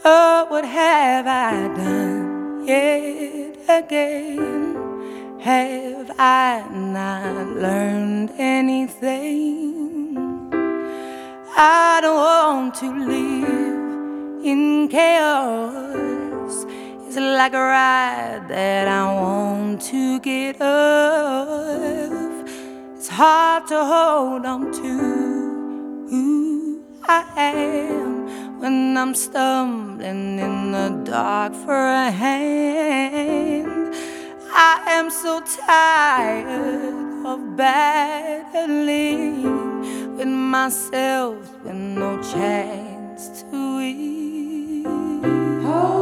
Oh, what have I done yet again? Have I not learned anything? I don't want to live in chaos. It's like a ride that I want to get off. It's hard to hold on to who I am when I'm stumbling in the dark for a hand. I am so tired of battling with myself with no chance to win.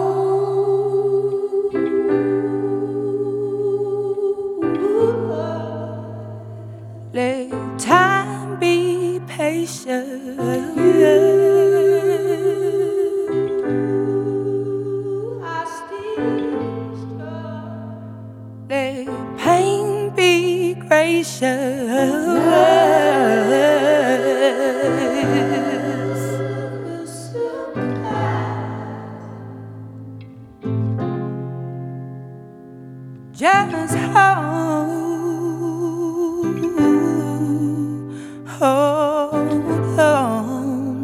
Let time be patient. I still struggle. Let pain be gracious. Just hold on.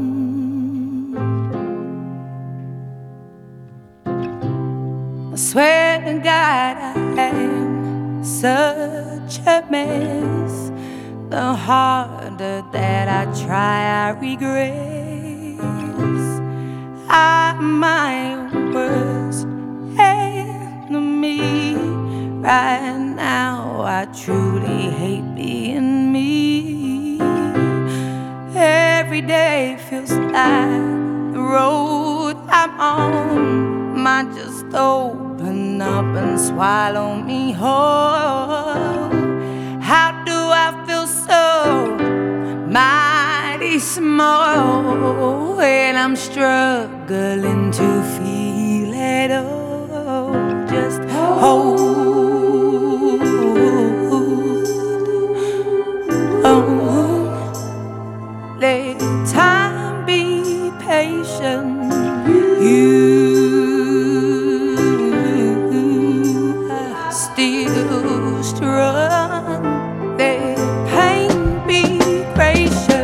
I swear to God I am such a mess. The harder that I try, I regress. I'm my own worst enemy. Right now I truly hate being me. Every day feels like the road I'm on might just open up and swallow me whole. How do I feel so mighty small when I'm struggling to feel at all? Just hold on. Let time be patient. You are still strong. Let pain be gracious.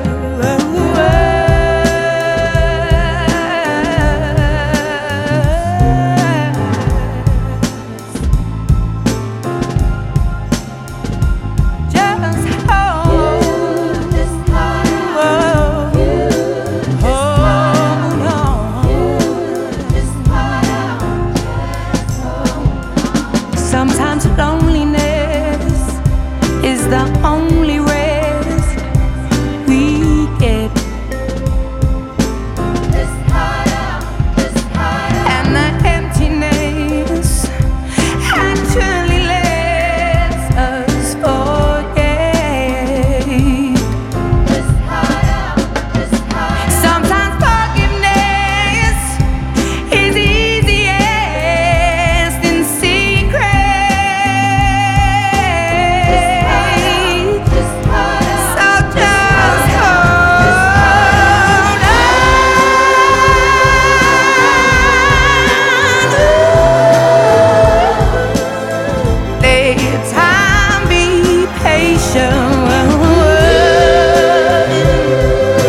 Sometimes loneliness is the only rest we get. And the emptiness actually lets us forget. Sometimes forgiveness is easiest in secret.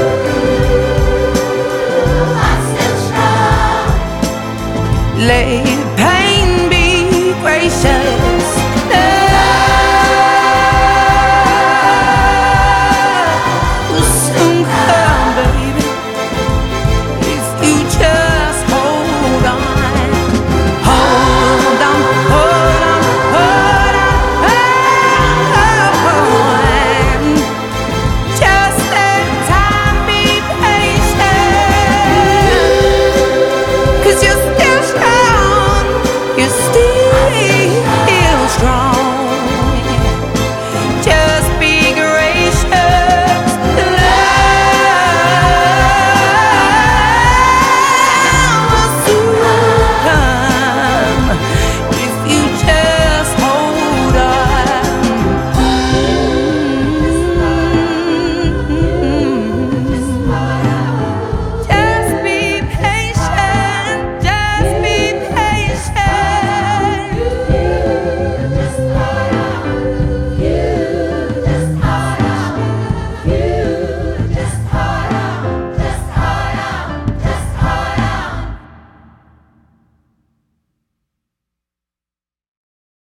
Late